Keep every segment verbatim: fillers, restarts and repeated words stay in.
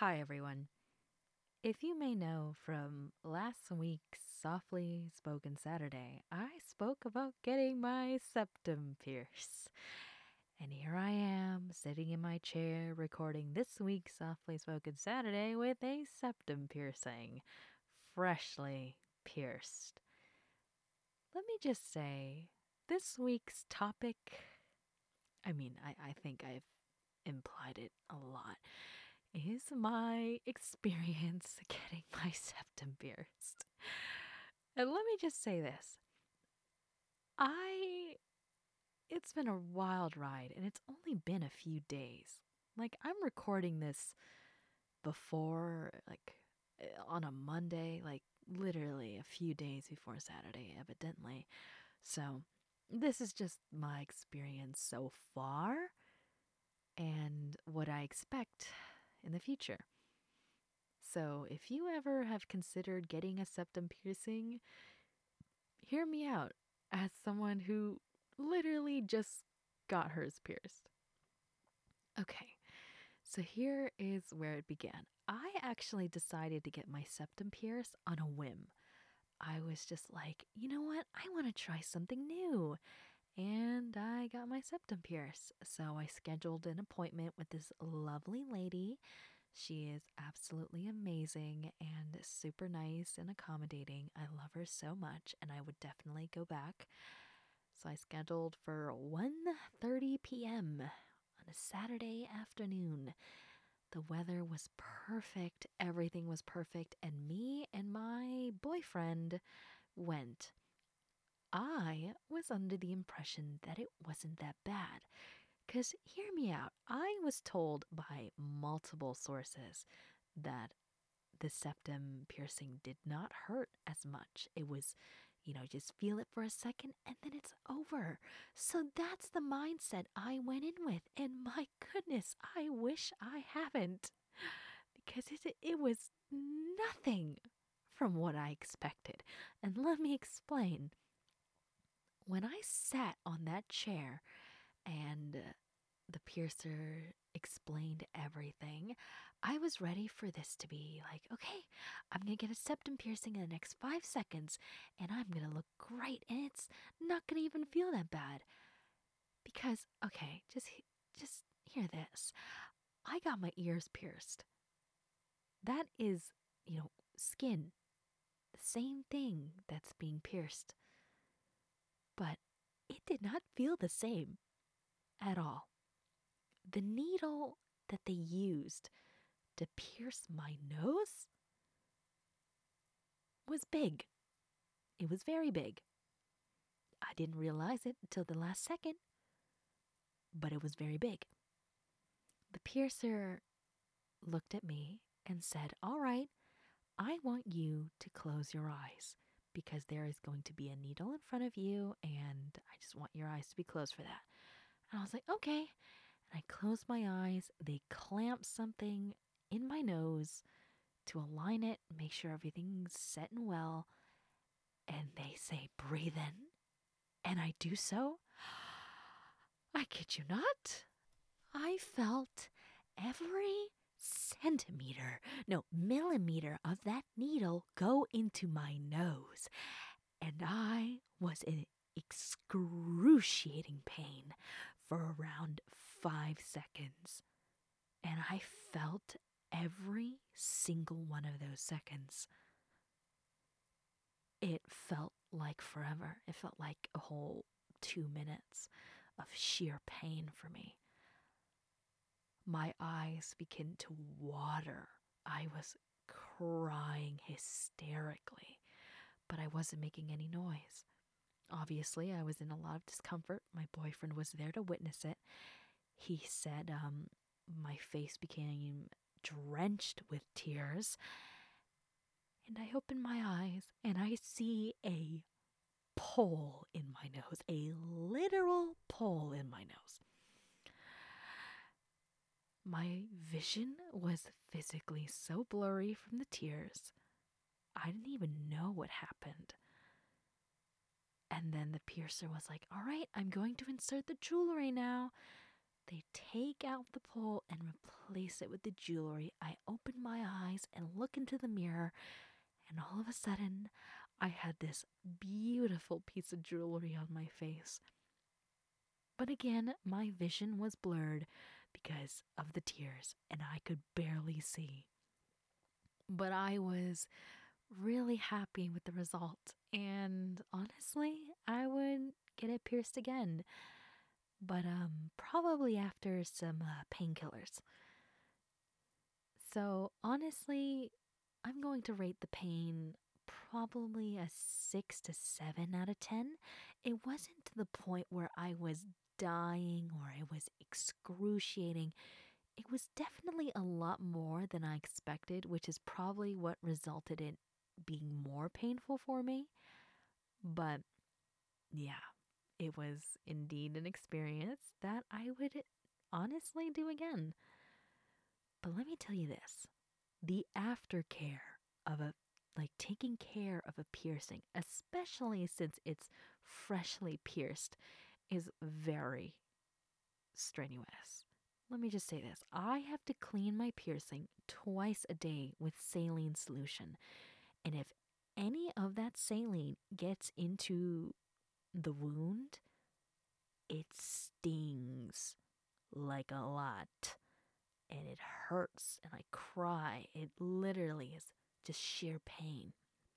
Hi, everyone. If you may know from last week's Softly Spoken Saturday, I spoke about getting my septum pierced. And here I am, sitting in my chair, recording this week's Softly Spoken Saturday with a septum piercing, freshly pierced. Let me just say, this week's topic, I mean, I, I think I've implied it a lot, is my experience getting my septum pierced. And let me just say this. I it's been a wild ride and it's only been a few days. Like I'm recording this before like eh, on a Monday, like literally a few days before Saturday evidently. So this is just my experience so far and what I expect in the future. So, if you ever have considered getting a septum piercing, hear me out as someone who literally just got hers pierced. Okay, so here is where it began. I actually decided to get my septum pierced on a whim. I was just like, you know what? I want to try something new. And I got my septum pierced. So I scheduled an appointment with this lovely lady. She is absolutely amazing and super nice and accommodating. I love her so much and I would definitely go back. So I scheduled for one thirty p.m. on a Saturday afternoon. The weather was perfect, everything was perfect, and me and my boyfriend went. I was under the impression that it wasn't that bad. Because, hear me out, I was told by multiple sources that the septum piercing did not hurt as much. It was, you know, just feel it for a second and then it's over. So that's the mindset I went in with. And my goodness, I wish I haven't. Because it, it was nothing from what I expected. And let me explain. When I sat on that chair and uh, the piercer explained everything, I was ready for this to be like, okay, I'm going to get a septum piercing in the next five seconds and I'm going to look great and it's not going to even feel that bad. Because, okay, just, just hear this. I got my ears pierced. That is, you know, skin. The same thing that's being pierced. But it did not feel the same at all. The needle that they used to pierce my nose was big. It was very big. I didn't realize it until the last second, but it was very big. The piercer looked at me and said, "All right, I want you to close your eyes because there is going to be a needle in front of you and I just want your eyes to be closed for that." And I was like, "Okay." And I closed my eyes. They clamped something in my nose to align it, make sure everything's set and well. And they say, "Breathe in." And I do so. I kid you not. I felt every centimeter, no, millimeter of that needle go into my nose. And I was in excruciating pain for around five seconds. And I felt every single one of those seconds. It felt like forever. It felt like a whole two minutes of sheer pain for me. My eyes began to water. I was crying hysterically, but I wasn't making any noise. Obviously, I was in a lot of discomfort. My boyfriend was there to witness it. He said um, my face became drenched with tears. And I open my eyes and I see a pole in my nose, a literal pole in my nose. My vision was physically so blurry from the tears, I didn't even know what happened. And then the piercer was like, "All right, I'm going to insert the jewelry now." They take out the pole and replace it with the jewelry. I open my eyes and look into the mirror, and all of a sudden, I had this beautiful piece of jewelry on my face. But again, my vision was blurred because of the tears, and I could barely see. But I was really happy with the result, and honestly, I would get it pierced again, but um, probably after some uh, painkillers. So honestly, I'm going to rate the pain probably a six to seven out of ten. It wasn't to the point where I was dying or it was excruciating. It was definitely a lot more than I expected, which is probably what resulted in being more painful for me. But yeah, it was indeed an experience that I would honestly do again. But let me tell you this, the aftercare of a like taking care of a piercing, especially since it's freshly pierced, is very strenuous. Let me just say this, I have to clean my piercing twice a day with saline solution. And if any of that saline gets into the wound, it stings like a lot. And it hurts and I cry. It literally is just sheer pain.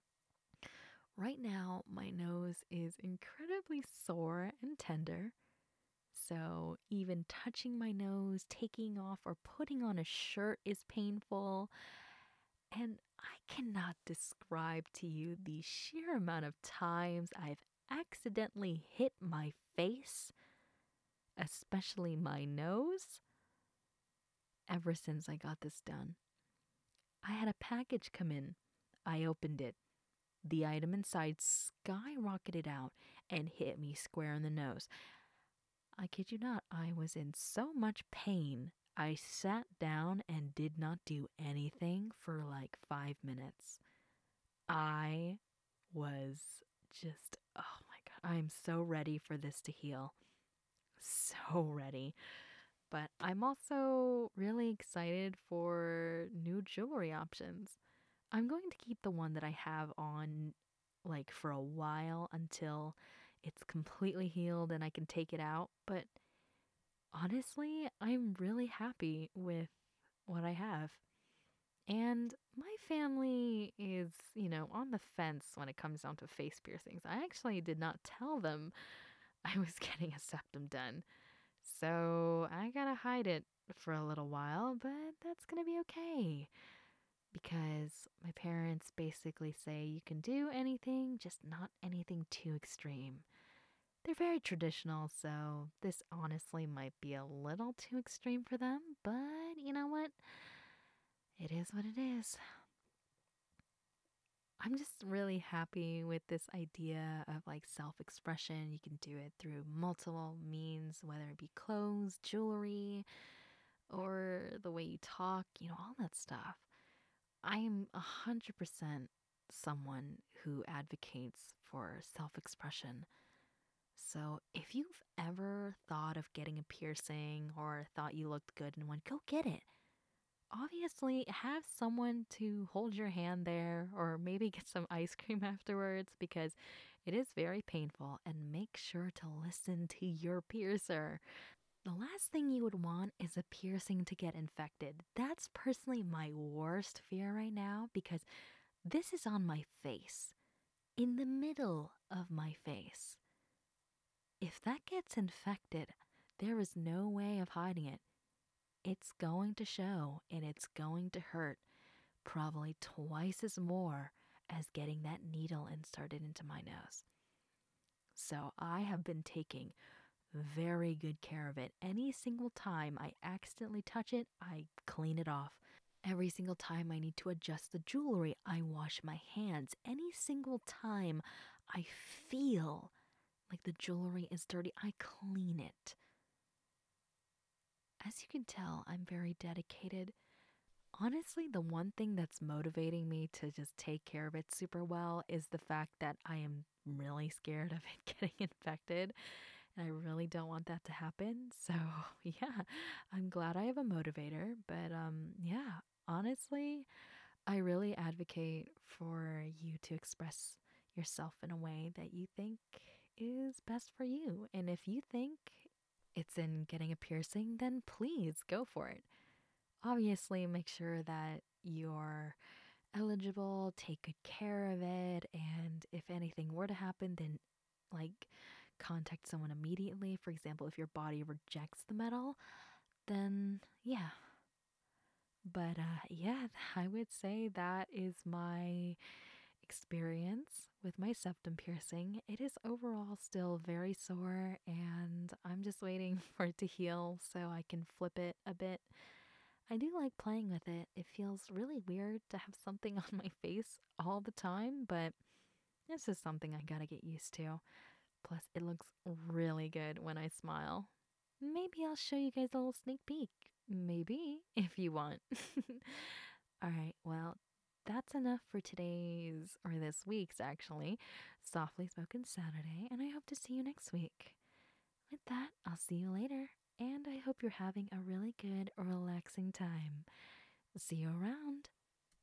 Right now, my nose is incredibly sore and tender. So, even touching my nose, taking off, or putting on a shirt is painful. And I cannot describe to you the sheer amount of times I've accidentally hit my face, especially my nose, ever since I got this done. I had a package come in. I opened it. The item inside skyrocketed out and hit me square in the nose. I kid you not, I was in so much pain. I sat down and did not do anything for like five minutes. I was just, oh my God, I am so ready for this to heal. So ready. But I'm also really excited for new jewelry options. I'm going to keep the one that I have on like for a while until it's completely healed and I can take it out. But honestly, I'm really happy with what I have. And my family is, you know, on the fence when it comes down to face piercings. I actually did not tell them I was getting a septum done. So I gotta hide it for a little while, but that's gonna be okay. Because my parents basically say you can do anything, just not anything too extreme. They're very traditional, so this honestly might be a little too extreme for them, but you know what? It is what it is. I'm just really happy with this idea of like self expression. You can do it through multiple means, whether it be clothes, jewelry, or the way you talk, you know, all that stuff. I'm a hundred percent someone who advocates for self expression. So if you've ever thought of getting a piercing or thought you looked good in one, go get it. Obviously, have someone to hold your hand there or maybe get some ice cream afterwards because it is very painful, and make sure to listen to your piercer. The last thing you would want is a piercing to get infected. That's personally my worst fear right now because this is on my face, in the middle of my face. If that gets infected, there is no way of hiding it. It's going to show and it's going to hurt probably twice as more as getting that needle inserted into my nose. So I have been taking very good care of it. Any single time I accidentally touch it, I clean it off. Every single time I need to adjust the jewelry, I wash my hands. Any single time I feel like the jewelry is dirty, I clean it. As you can tell, I'm very dedicated. Honestly, the one thing that's motivating me to just take care of it super well is the fact that I am really scared of it getting infected. And I really don't want that to happen. So, yeah, I'm glad I have a motivator. But um, yeah, honestly, I really advocate for you to express yourself in a way that you think is best for you. And if you think it's in getting a piercing, then please go for it. Obviously, make sure that you're eligible, take good care of it, and if anything were to happen, then like contact someone immediately. For example, if your body rejects the metal, then yeah. But uh, yeah, I would say that is my experience with my septum piercing. It is overall still very sore, and I'm just waiting for it to heal so I can flip it a bit. I do like playing with it. It feels really weird to have something on my face all the time, but this is something I gotta get used to. Plus, it looks really good when I smile. Maybe I'll show you guys a little sneak peek. Maybe, if you want. Alright, well, that's enough for today's, or this week's actually, Softly Spoken Saturday, and I hope to see you next week. With that, I'll see you later, and I hope you're having a really good, relaxing time. See you around.